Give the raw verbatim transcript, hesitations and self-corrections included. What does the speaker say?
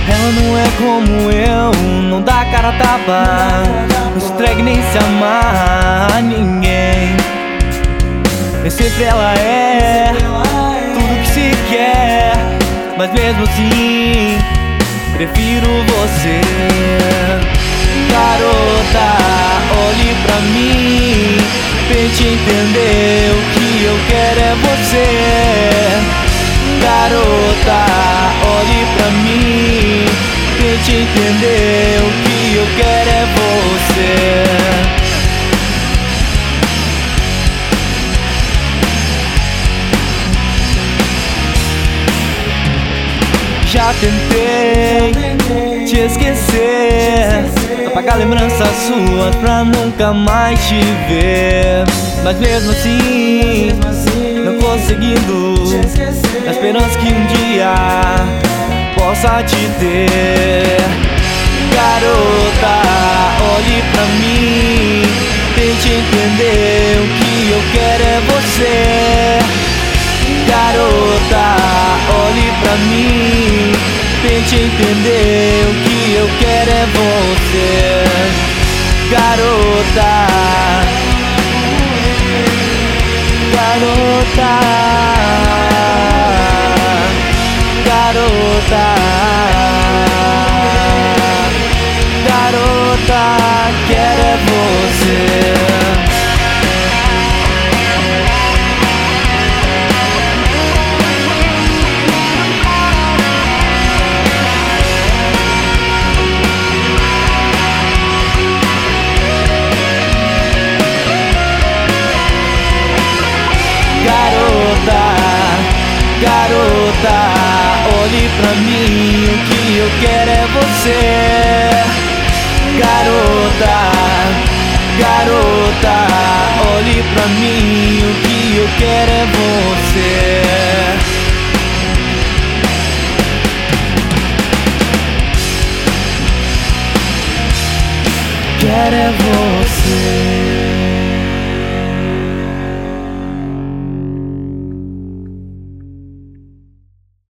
Ela não é como eu, não dá cara a tapa, não se entrega nem se amar a ninguém. Nem sempre ela é tudo que se quer, mas mesmo assim prefiro você. Garota, olhe pra mim, tente entender, o que eu quero é você. Garota, olhe pra mim, tente entender, o que eu quero é você. Já tentei te esquecer, apagar lembranças suas pra nunca mais te ver, mas mesmo assim não conseguindo, na esperança que um dia possa te ter. Garota, olhe pra mim, tente entender, o que eu quero é você. Garota, olhe pra mim, tente entender, o que eu quero é você. Garota, garota, garota, garota, quero é você. Garota, olhe pra mim, o que eu quero é você. Garota, garota, olhe pra mim, o que eu quero é você. Quero é você.